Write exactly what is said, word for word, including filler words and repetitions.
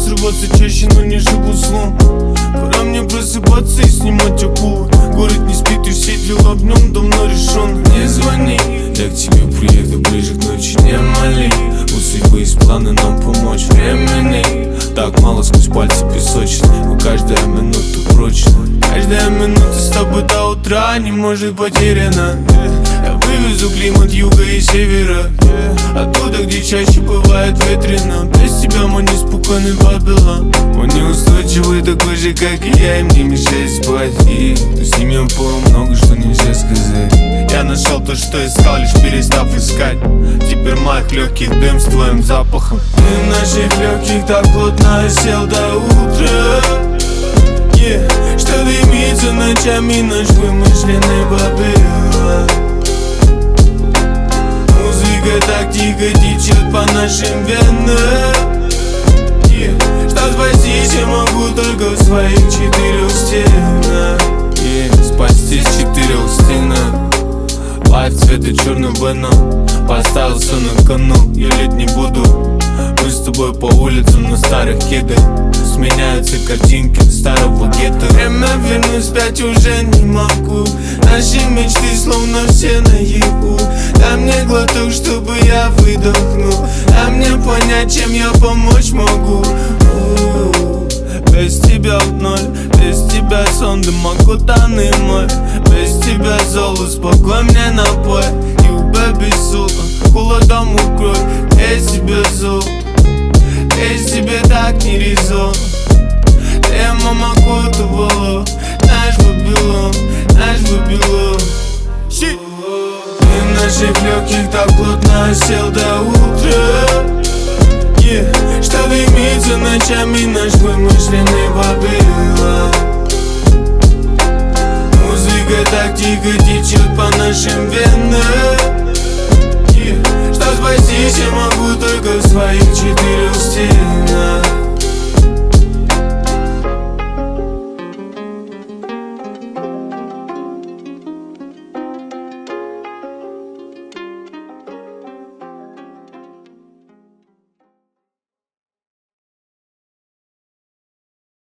срываться чаще, но не живу сном. Пора мне просыпаться и снимать акулы. Город не спит и все дела в нем давно решен. Не звони, я к тебе приеду ближе к ночи. Не моли, у судьбы есть планы нам помочь. Времени так мало, сквозь пальцы песочные, но каждая минута прочна. Каждая минута с тобой до утра не может потеряна. Я вывезу климат юга и севера, оттуда, где чаще бывает ветрено. Без тебя мой неспокойный Вавилон. Он неустойчивый, такой же, как и я, им не мешает спать. И с ним я понял много, что нельзя сказать. Я нашел то, что искал, лишь перестав искать. Теперь в моих легких дым с твоим запахом. И в наших легких так плотно осел до утра. Yeah. Что дымится ночами наш вымышленный Вавилон. Музыка так тихо течет по нашим венам. Yeah. Что спастись я могу только в своих четырех стенах. Yeah. Спастись в четырех стенах. Лайф цвета черного веном. Поставил все на кону, я лет не буду. Мы с тобой по улицам на старых кедах. Сменяются картинки старого гетто. Время вернуть вспять уже не могу. Наши мечты словно все наяву. Дай мне глоток, чтобы я выдохнул. Дай мне понять, чем я помочь могу. Без тебя в ноль, без тебя сон, дымокутанный мой. Без тебя золо, успокой мне напой. You baby soul, холодом укрой. Без тебя зол, без тебя так не резон. Ты мама кутовала, наш Вавилон, наш Вавилон. И в наших легких так плотно осел до утра. Yeah. Что дымится ночами наш вымышленный Вавилон. Музыка так тихо течет по нашим венам. Yeah. Что спастись я могу только в своих четырех стенах.